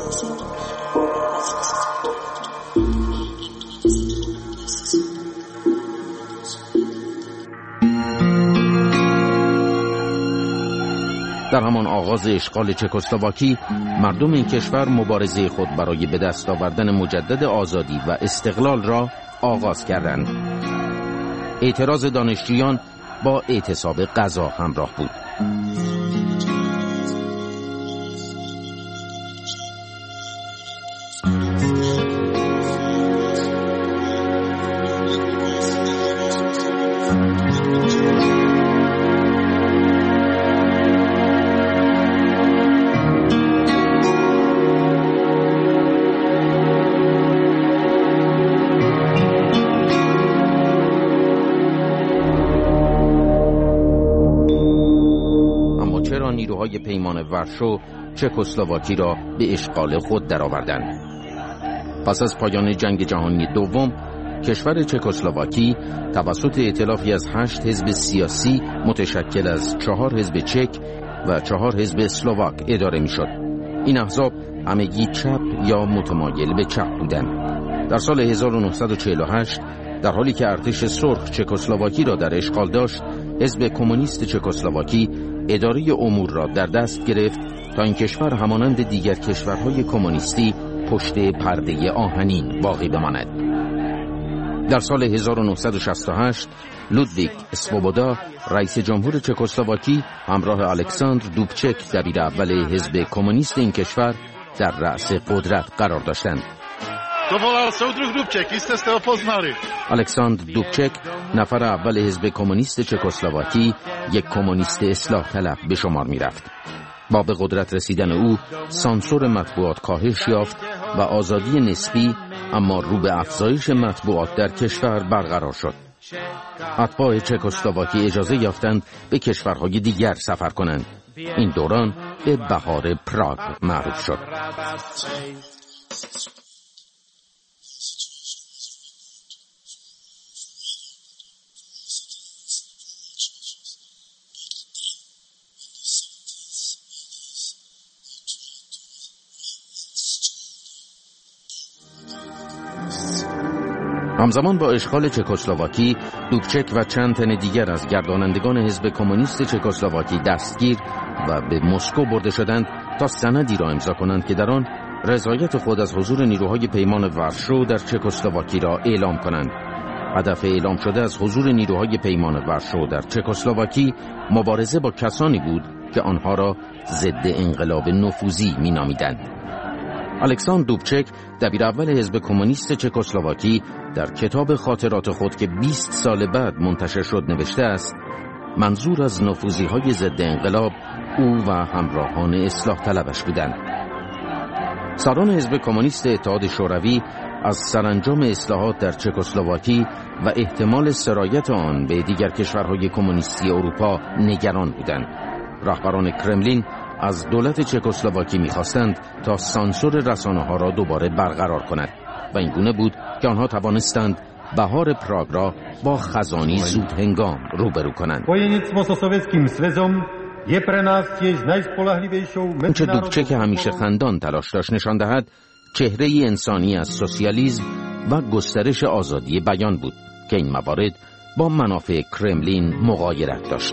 در همان آغاز اشغال چکسلواکی مردم این کشور مبارزه خود برای به دست آوردن مجدد آزادی و استقلال را آغاز کردند. اعتراض دانشجویان با اعتصاب غذا همراه بود. نیروهای پیمان ورشو چکسلواکی را به اشغال خود درآوردند. پس از پایان جنگ جهانی دوم، کشور چکسلواکی توسط ائتلافی از هشت حزب سیاسی متشکل از چهار حزب چک و چهار حزب اسلواک اداره می‌شد. این احزاب همگی چپ یا متمایل به چپ بودند. در سال هزار و نهصد و چهل و هشت در حالی که ارتش سرخ چکسلواکی را در اشغال داشت، حزب کمونیست چکسلواکی اداره امور را در دست گرفت تا این کشور همانند دیگر کشورهای کمونیستی پشت پرده آهنین باقی بماند. در سال هزار و نهصد و شصت و هشت لودویگ اسوبودا رئیس جمهور چکسلواکی همراه الکساندر دوبچک دبیر اول حزب کمونیست این کشور در رأس قدرت قرار داشتند. الکساندر دوبچک نفر اول حزب کمونیست چکسلواکی، یک کمونیست اصلاح طلب به شمار می رفت. با به قدرت رسیدن او سانسور مطبوعات کاهش یافت و آزادی نسبی اما رو به افزایش مطبوعات در کشور برقرار شد. اتباع چکسلواکی اجازه یافتند به کشورهای دیگر سفر کنند. این دوران به بهار پراگ معروف شد. همزمان با اشغال چکسلواکی، دوبچک و چند تن دیگر از گردانندگان حزب کمونیست چکسلواکی دستگیر و به مسکو برده شدند تا سندی را امضا کنند که در آن رضایت خود از حضور نیروهای پیمان ورشو در چکسلواکی را اعلام کنند. هدف اعلام شده از حضور نیروهای پیمان ورشو در چکسلواکی مبارزه با کسانی بود که آنها را ضد انقلاب نفوذی می‌نامیدند. الکساندر دوبچک دبیر اول حزب کمونیست چکسلواکی در کتاب خاطرات خود که بیست سال بعد منتشر شد نوشته است: منظور از نفوذی‌های ضد انقلاب او و همراهان اصلاح طلبش بودند. سران حزب کمونیست اتحاد شوروی از سرانجام اصلاحات در چکسلواکی و احتمال سرایت آن به دیگر کشورهای کمونیستی اروپا نگران بودند. رهبران کرملین از دولت چکسلواکی می‌خواستند تا سانسور رسانه‌ها را دوباره برقرار کند و این گونه بود که آنها توانستند بهار پراگ را با خزانی زود هنگام روبرو کنند. چه دوبچه که همیشه خندان تلاش داشت نشان دهد چهره انسانی از سوسیالیسم و گسترش آزادی بیان بود که این موارد با منافع کرملین مغایرت داشت.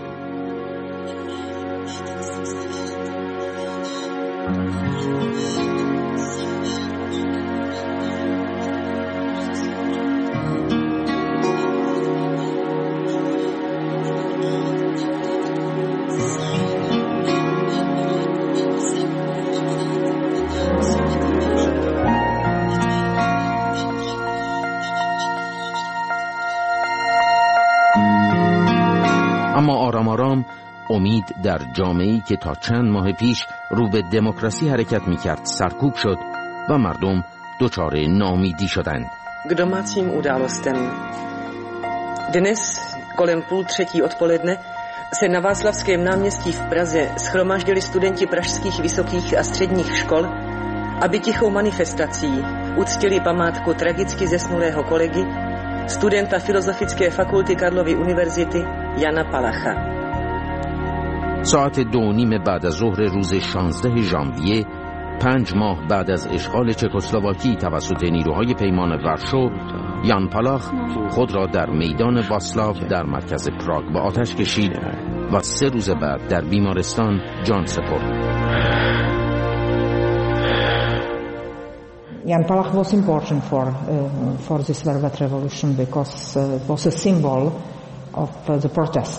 اما آرام آرام امید در جامعه‌ای که تا چند ماه پیش رو به دموکراسی حرکت می‌کرد سرکوب شد و مردم دچار ناامیدی شدند. K domácím událostem. Dnes kolem půl třetí odpoledne se na Václavském náměstí v Praze shromáždili studenti pražských vysokých a středních škol, aby tichou manifestací uctili památku tragicky zesnulého kolegy, studenta Filozofické fakulty Karlovy univerzity Jana Palacha. ساعت دو نیم بعد از ظهر روز شانزده ژانویه پنج ماه بعد از اشغال چکسلواکی توسط نیروهای پیمان ورشو، یان پالاخ خود را در میدان واسلاو در مرکز پراگ به آتش کشید و سه روز بعد در بیمارستان جان سپرد. Jan Palach was important for uh, for this Velvet Revolution because uh, it was a symbol of uh, the protest.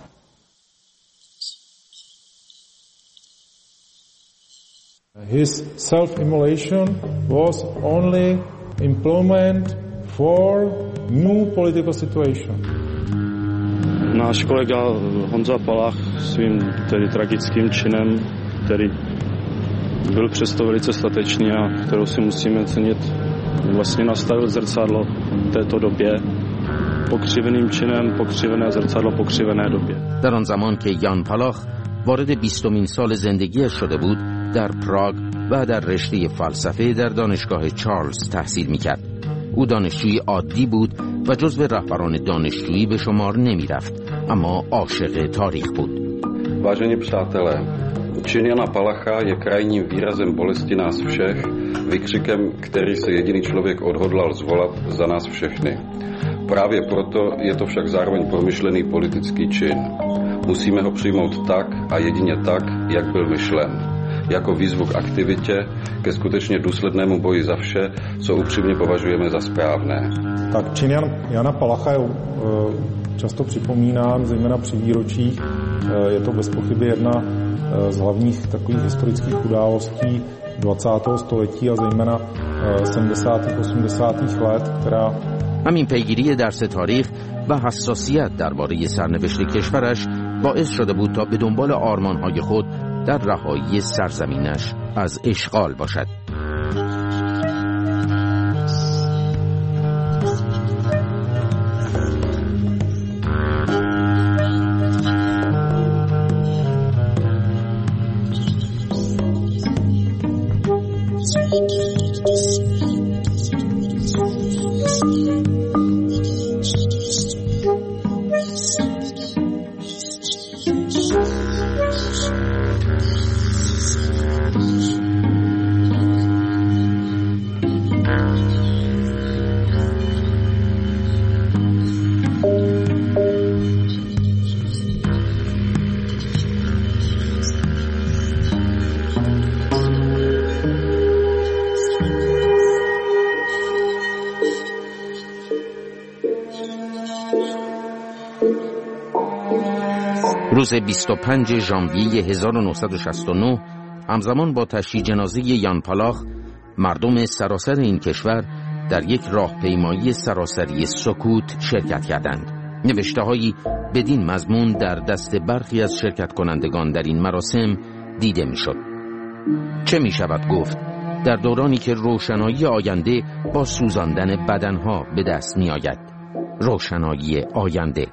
His self-immolation was only employment for new political situation. Náš kolega Honza Palach svým tedy tragickým činem, který byl přesto velice statečný a kterou si musíme cenit, vlastně nastavil zrcadlo této době pokřiveným činem, pokřivené zrcadlo pokřivené době. در آن زمان که یان پالاخ وارد بیستمین سال زندگیش شده بود، در پراگ و در رشته فلسفه در دانشگاه چارلز تحصیل میکرد. او دانشجوی عادی بود و جزو رهبران دانشجویی به شمار نمی رفت، اما عاشق تاریخ بود. Vážení přátelé, čin Jana Palacha je krajním výrazem bolesti nás všech, vykřikem, který se jediný člověk odhodlal zvolat za nás všechny. Právě proto je to však zároveň promyšlený politický čin. Musíme ho přijmout tak a jedině tak, jak byl myšlen. Jako výzvu k aktivitě, ke skutečně důslednému boji za vše, co upřímně považujeme za správné. Tak čin Jan, Jana Palacha je uh, často připomínán, zejména při výročích. Uh, je to bez pochyby jedna uh, z hlavních takových historických událostí dvacátého století a zejména uh, sedmdesátých osmdesátých let, která همین پیگیری درس تاریخ و حساسیت درباره سرنوشت کشورش باعث شده بود تا به دنبال آرمان‌های خود در رهایی سرزمینش از اشغال باشد. روز بیست و پنج ژانویه هزار و نهصد و شصت و نه همزمان با تشییع جنازه یان پالاخ، مردم سراسر این کشور در یک راهپیمایی سراسری سکوت شرکت کردند. نوشته‌هایی بدین مضمون در دست برخی از شرکت کنندگان در این مراسم دیده می‌شد. چه می‌شود گفت در دورانی که روشنایی آینده با سوزاندن بدنها به دست می‌آید؟ روشنایی آینده.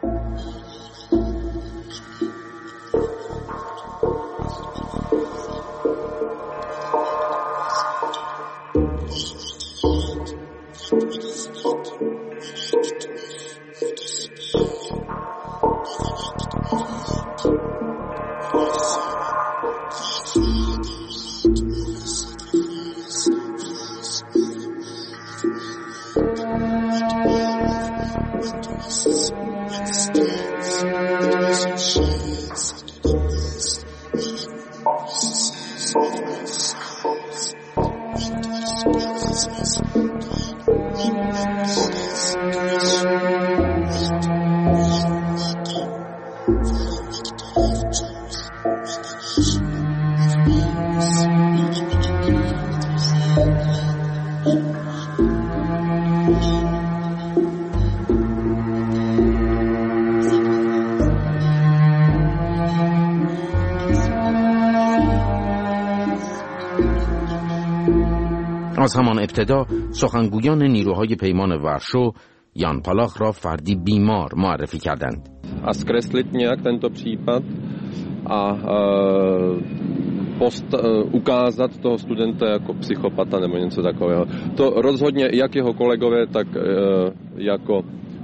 از همان ابتدا سخنگویان نیروهای پیمان ورشو یان پالاخ را فردی بیمار معرفی کردند. A zkreslit nějak tento případ a post, ukázat toho studenta jako psychopata nebo něco takového. To rozhodně jak jeho kolegové, tak jako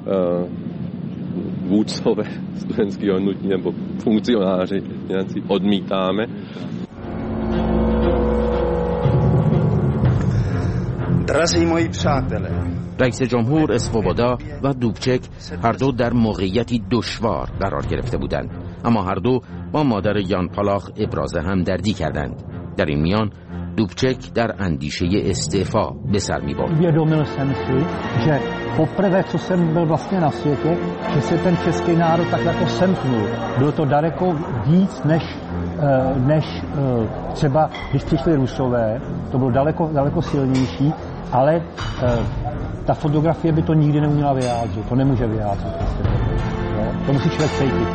vůdcové studentského hnutí nebo funkcionáři nějací odmítáme. Drazí moji přátelé, رئیس جمهور اسوبودا و دوبچک هر دو در موقعیتی دشوار قرار گرفته بودند، اما هر دو با مادر یان پالاخ ابراز همدردی کردند. در این میان دوبچک در اندیشه استعفا به سر می‌برد. Uvědomil jsem si, že poprvé, co jsem byl vlastně na světě, že se ten český národ tak jako semknul. Bylo to daleko víc než, než třeba, když přišli Rusové, to bylo daleko, daleko silnější, ale ta fotografie by to nikdy neuměla vyjádřit, to nemůže vyjádřit. To musí člověk cítit.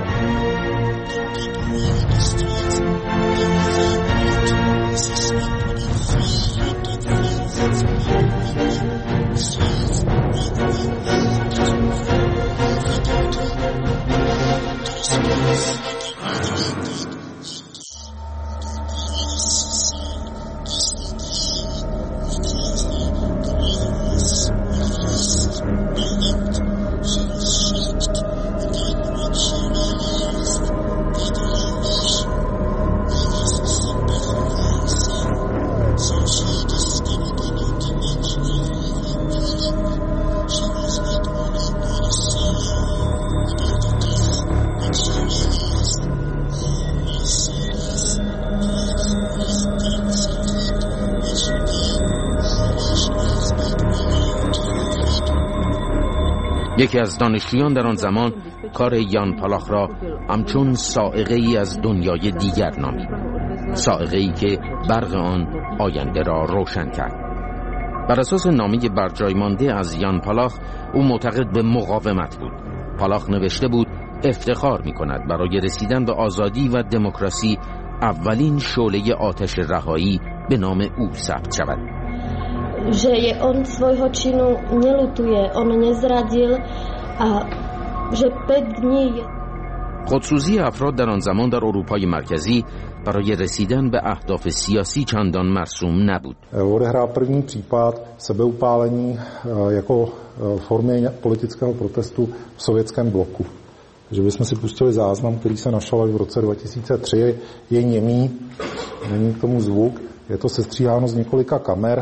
یکی از دانشجویان در آن زمان کار یان پالاخ را همچون صاعقه ای از دنیای دیگر نامید، صاعقه ای که برق آن آینده را روشن کرد. بر اساس نامه برجای مانده از یان پالاخ او معتقد به مقاومت بود. پالاخ نوشته بود افتخار می کند برای رسیدن به آزادی و دموکراسی اولین شعله آتش رهایی به نام او ثبت شود. že je on svojho činu nelutuje, on nezradil a že päť dní je... خودسوزی افراد در آن زمان در اروپای مرکزی برای رسیدن به اهداف سیاسی چندان مرسوم نبود. Odehrál první případ sebeupálení jako formy politického protestu v sovětském bloku. Že bychom si pustili záznam, který se našel v roce dva tisíce tři, je němý, není k tomu zvuk, je to sestříháno z několika kamer.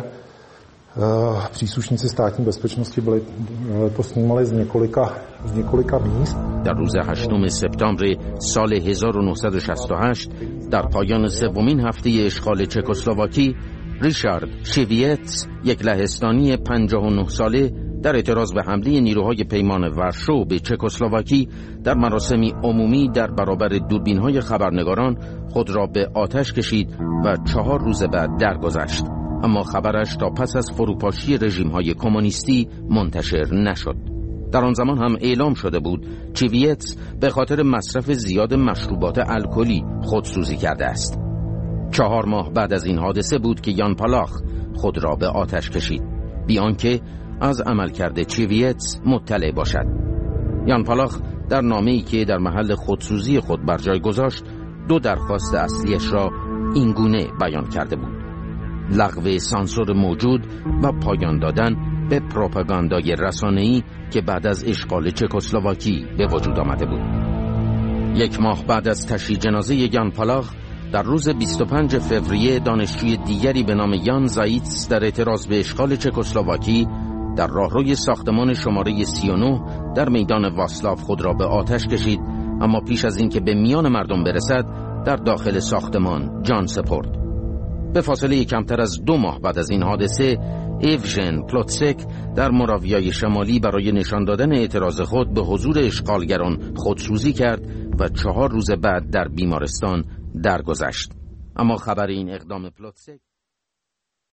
Příslušníci státní bezpečnosti byli to snímali z několika z několika míst. در روز هشتم سپتامبر سال هزار و نهصد و شصت و هشت در پایان سومین هفته اشغال چکسلواکی، ریشارد شویتس، یک لهستانی پنجاه و نه ساله، در اعتراض به حمله نیروهای پیمان ورشو به چکسلواکی در مراسمی عمومی در برابر دوربین‌های خبرنگاران خود را به آتش کشید و چهار روز بعد درگذشت. اما خبرش تا پس از فروپاشی رژیم‌های کمونیستی منتشر نشد. در آن زمان هم اعلام شده بود چیویتس به خاطر مصرف زیاد مشروبات الکلی خودسوزی کرده است. چهار ماه بعد از این حادثه بود که یان پالاخ خود را به آتش کشید، بی آنکه از عملکرد چیویتس مطلع باشد. یان پالاخ در نامه‌ای که در محل خودسوزی خود بر جای گذاشت، دو درخواست اصلیش را اینگونه بیان کرده بود: لغو سانسور موجود و پایان دادن به پروپاگاندای رسانه‌ای که بعد از اشغال چکسلواکی به وجود آمده بود. یک ماه بعد از تشییع جنازه یان پالاخ، در روز بیست و پنجم فوریه دانشجوی دیگری به نام یان زایتس در اعتراض به اشغال چکسلواکی در راهروی ساختمان شماره سی و نه در میدان واسلاو خود را به آتش کشید، اما پیش از اینکه به میان مردم برسد در داخل ساختمان جان سپرد. به فاصله کمتر از دو ماه بعد از این حادثه، ایوژن پلوتسک در موراویای شمالی برای نشان دادن اعتراض خود به حضور اشغالگران خودسوزی کرد و چهار روز بعد در بیمارستان درگذشت. اما خبر این اقدام پلوتسک